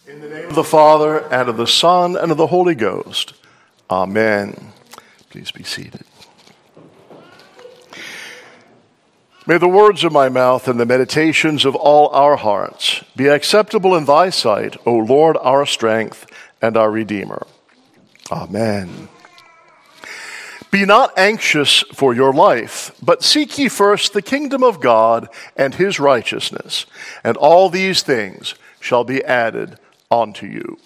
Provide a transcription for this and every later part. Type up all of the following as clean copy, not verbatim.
In the name of the Father, and of the Son, and of the Holy Ghost. Amen. Please be seated. May the words of my mouth and the meditations of all our hearts be acceptable in thy sight, O Lord, our strength and our Redeemer. Amen. Be not anxious for your life, but seek ye first the kingdom of God and his righteousness, and all these things shall be added unto you.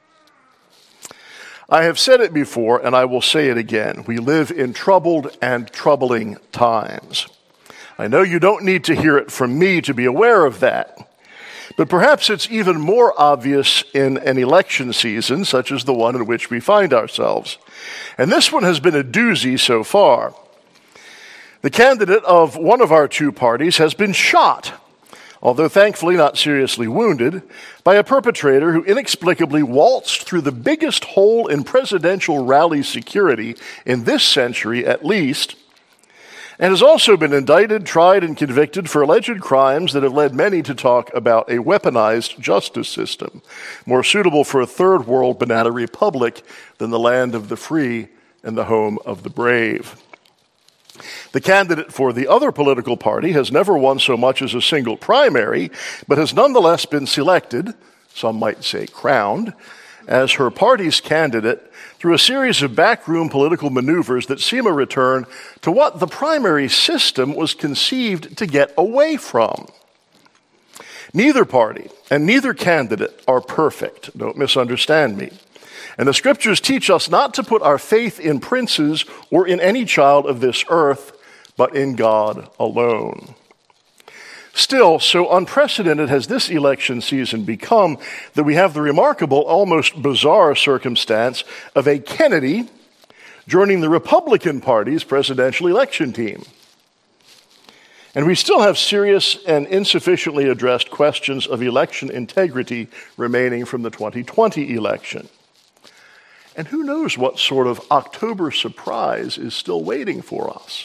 I have said it before, and I will say it again. We live in troubled and troubling times. I know you don't need to hear it from me to be aware of that. But perhaps it's even more obvious in an election season, such as the one in which we find ourselves. And this one has been a doozy so far. The candidate of one of our two parties has been shot, although thankfully not seriously wounded, by a perpetrator who inexplicably waltzed through the biggest hole in presidential rally security in this century at least, and has also been indicted, tried, and convicted for alleged crimes that have led many to talk about a weaponized justice system, more suitable for a third world banana republic than the land of the free and the home of the brave. The candidate for the other political party has never won so much as a single primary, but has nonetheless been selected, some might say crowned, as her party's candidate through a series of backroom political maneuvers that seem a return to what the primary system was conceived to get away from. Neither party and neither candidate are perfect, don't misunderstand me. And the scriptures teach us not to put our faith in princes or in any child of this earth, but in God alone. Still, so unprecedented has this election season become that we have the remarkable, almost bizarre circumstance of a Kennedy joining the Republican Party's presidential election team. And we still have serious and insufficiently addressed questions of election integrity remaining from the 2020 election. And who knows what sort of October surprise is still waiting for us.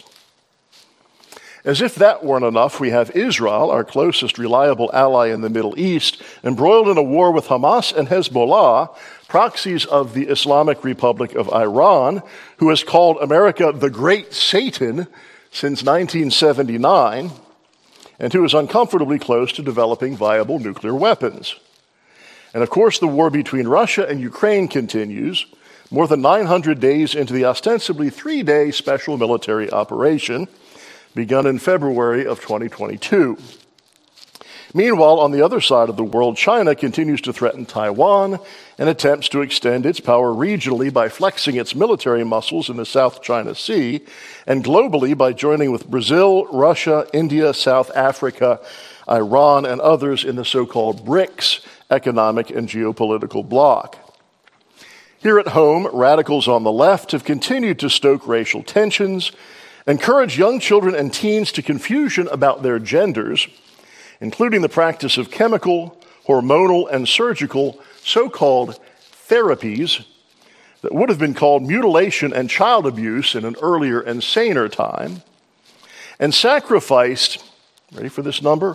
As if that weren't enough, we have Israel, our closest reliable ally in the Middle East, embroiled in a war with Hamas and Hezbollah, proxies of the Islamic Republic of Iran, who has called America the Great Satan since 1979, and who is uncomfortably close to developing viable nuclear weapons. And of course, the war between Russia and Ukraine continues, more than 900 days into the ostensibly 3-day special military operation, begun in February of 2022. Meanwhile, on the other side of the world, China continues to threaten Taiwan and attempts to extend its power regionally by flexing its military muscles in the South China Sea, and globally by joining with Brazil, Russia, India, South Africa, Iran, and others in the so-called BRICS economic and geopolitical bloc. Here at home, radicals on the left have continued to stoke racial tensions, encourage young children and teens to confusion about their genders, including the practice of chemical, hormonal, and surgical so-called therapies that would have been called mutilation and child abuse in an earlier and saner time, and sacrificed, ready for this number,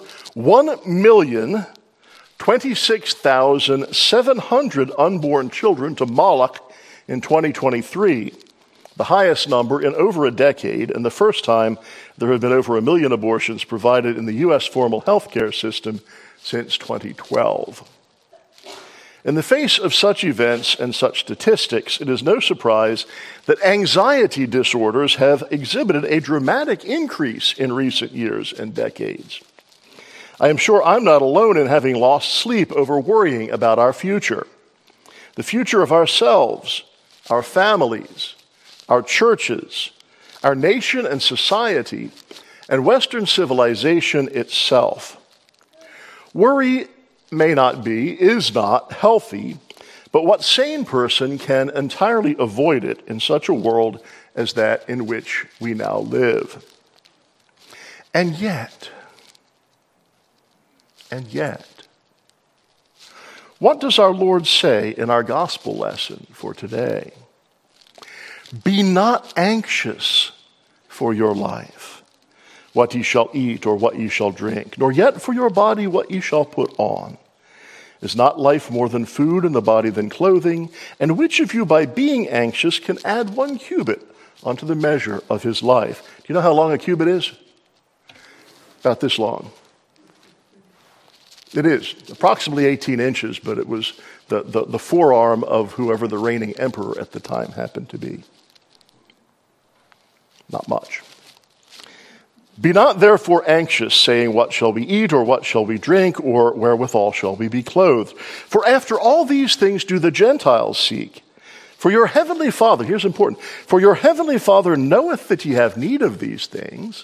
1,026,700 unborn children to Moloch in 2023, the highest number in over a decade, and the first time there have been over 1 million abortions provided in the U.S. formal health care system since 2012. In the face of such events and such statistics, it is no surprise that anxiety disorders have exhibited a dramatic increase in recent years and decades. I am sure I'm not alone in having lost sleep over worrying about our future, the future of ourselves, our families, our churches, our nation and society, and Western civilization itself. Worry may not be, is not, healthy, but what sane person can entirely avoid it in such a world as that in which we now live? And yet, what does our Lord say in our gospel lesson for today? Be not anxious for your life, what ye shall eat or what ye shall drink, nor yet for your body what ye shall put on. Is not life more than food, and the body than clothing? And which of you, by being anxious, can add 1 cubit onto the measure of his life? Do you know how long a cubit is? About this long. It is approximately 18 inches, but it was the forearm of whoever the reigning emperor at the time happened to be. Not much. Be not therefore anxious, saying, what shall we eat, or what shall we drink, or wherewithal shall we be clothed? For after all these things do the Gentiles seek. For your heavenly Father, here's important, for your heavenly Father knoweth that ye have need of these things.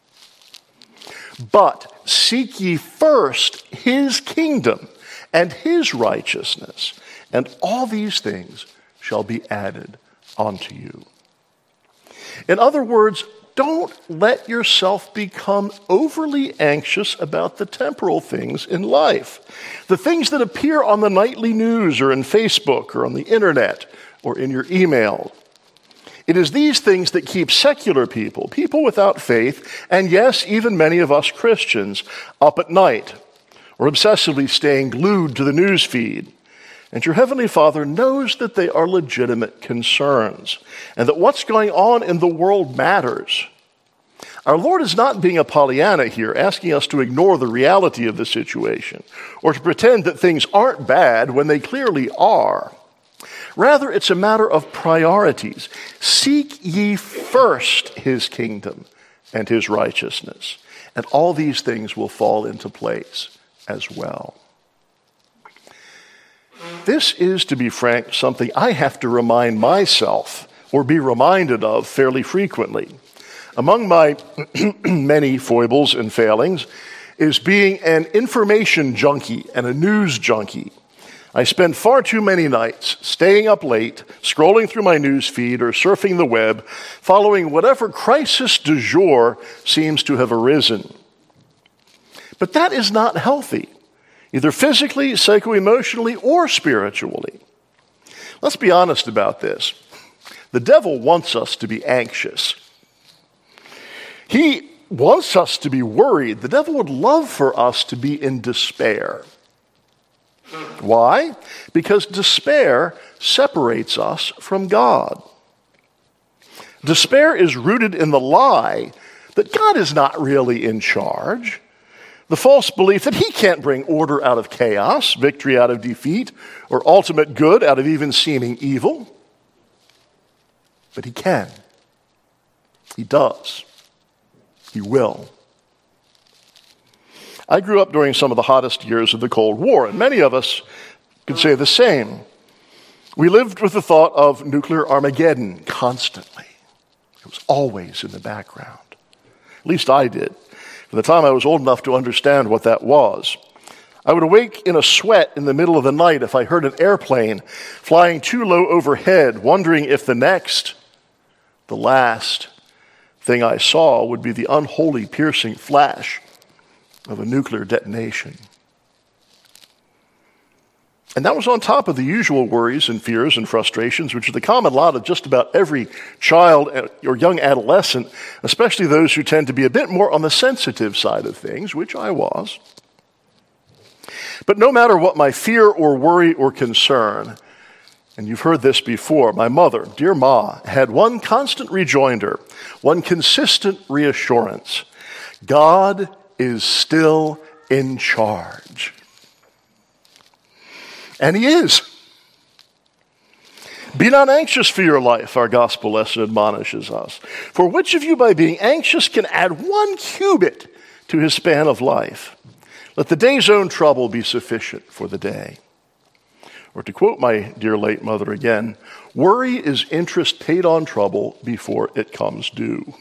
But seek ye first his kingdom and his righteousness, and all these things shall be added unto you. In other words, don't let yourself become overly anxious about the temporal things in life. The things that appear on the nightly news or in Facebook or on the internet or in your email. It is these things that keep secular people, people without faith, and yes, even many of us Christians, up at night or obsessively staying glued to the news feed. And your Heavenly Father knows that they are legitimate concerns and that what's going on in the world matters. Our Lord is not being a Pollyanna here, asking us to ignore the reality of the situation or to pretend that things aren't bad when they clearly are. Rather, it's a matter of priorities. Seek ye first his kingdom and his righteousness, and all these things will fall into place as well. This is, to be frank, something I have to remind myself or be reminded of fairly frequently. Among my many foibles and failings is being an information junkie and a news junkie. I spend far too many nights staying up late, scrolling through my news feed or surfing the web, following whatever crisis du jour seems to have arisen. But that is not healthy, either physically, psycho-emotionally, or spiritually. Let's be honest about this. The devil wants us to be anxious. He wants us to be worried. The devil would love for us to be in despair. Why? Because despair separates us from God. Despair is rooted in the lie that God is not really in charge. The false belief that he can't bring order out of chaos, victory out of defeat, or ultimate good out of even seeming evil. But he can. He does. He will. I grew up during some of the hottest years of the Cold War, and many of us could say the same. We lived with the thought of nuclear Armageddon constantly. It was always in the background. At least I did. From the time I was old enough to understand what that was. I would awake in a sweat in the middle of the night if I heard an airplane flying too low overhead, wondering if the last thing I saw would be the unholy, piercing flash of a nuclear detonation. And that was on top of the usual worries and fears and frustrations, which are the common lot of just about every child or young adolescent, especially those who tend to be a bit more on the sensitive side of things, which I was. But no matter what my fear or worry or concern, and you've heard this before, my mother, dear Ma, had one constant rejoinder, one consistent reassurance. God is still in charge. And he is. Be not anxious for your life, our gospel lesson admonishes us. For which of you by being anxious can add 1 cubit to his span of life? Let the day's own trouble be sufficient for the day. Or to quote my dear late mother again, worry is interest paid on trouble before it comes due.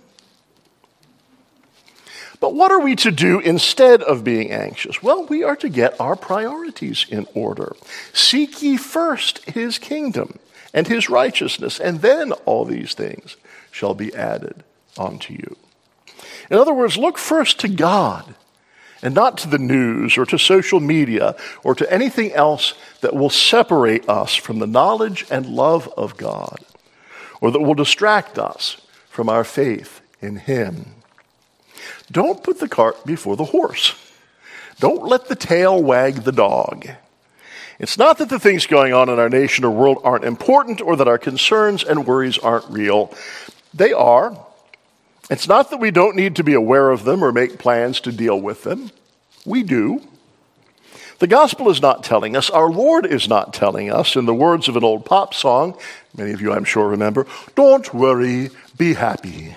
But what are we to do instead of being anxious? Well, we are to get our priorities in order. Seek ye first his kingdom and his righteousness, and then all these things shall be added unto you. In other words, look first to God and not to the news or to social media or to anything else that will separate us from the knowledge and love of God or that will distract us from our faith in him. Don't put the cart before the horse. Don't let the tail wag the dog. It's not that the things going on in our nation or world aren't important or that our concerns and worries aren't real. They are. It's not that we don't need to be aware of them or make plans to deal with them. We do. The gospel is not telling us, our Lord is not telling us, in the words of an old pop song, many of you I'm sure remember, "Don't worry, be happy."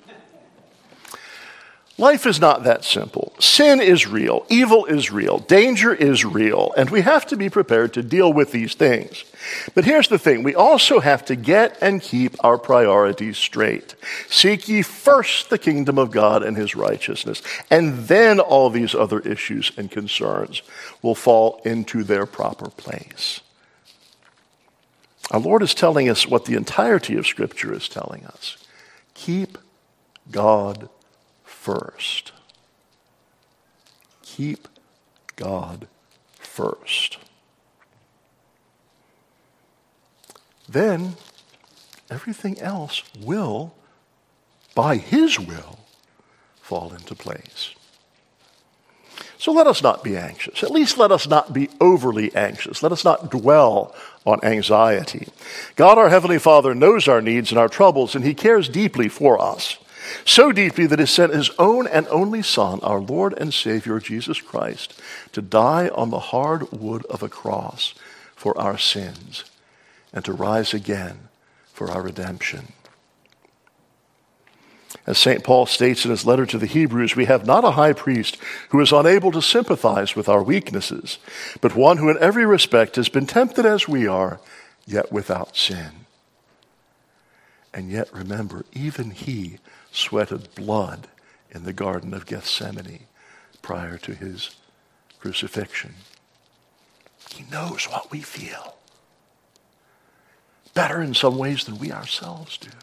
Life is not that simple. Sin is real, evil is real, danger is real, and we have to be prepared to deal with these things. But here's the thing, we also have to get and keep our priorities straight. Seek ye first the kingdom of God and his righteousness, and then all these other issues and concerns will fall into their proper place. Our Lord is telling us what the entirety of Scripture is telling us. Keep God first. Keep God first. Then everything else will, by his will, fall into place. So let us not be anxious. At least let us not be overly anxious. Let us not dwell on anxiety. God, our Heavenly Father, knows our needs and our troubles, and he cares deeply for us. So deeply that he sent his own and only Son, our Lord and Savior, Jesus Christ, to die on the hard wood of a cross for our sins and to rise again for our redemption. As St. Paul states in his letter to the Hebrews, we have not a high priest who is unable to sympathize with our weaknesses, but one who in every respect has been tempted as we are, yet without sin. And yet remember, even he sweated blood in the Garden of Gethsemane prior to his crucifixion. He knows what we feel better in some ways than we ourselves do.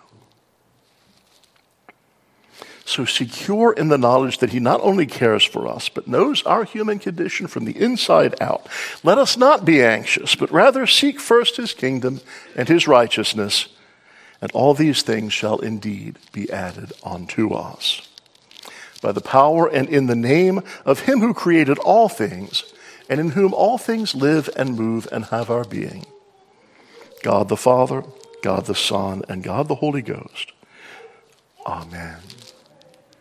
So secure in the knowledge that he not only cares for us, but knows our human condition from the inside out, let us not be anxious, but rather seek first his kingdom and his righteousness, and all these things shall indeed be added unto us. By the power and in the name of him who created all things, and in whom all things live and move and have our being, God the Father, God the Son, and God the Holy Ghost. Amen.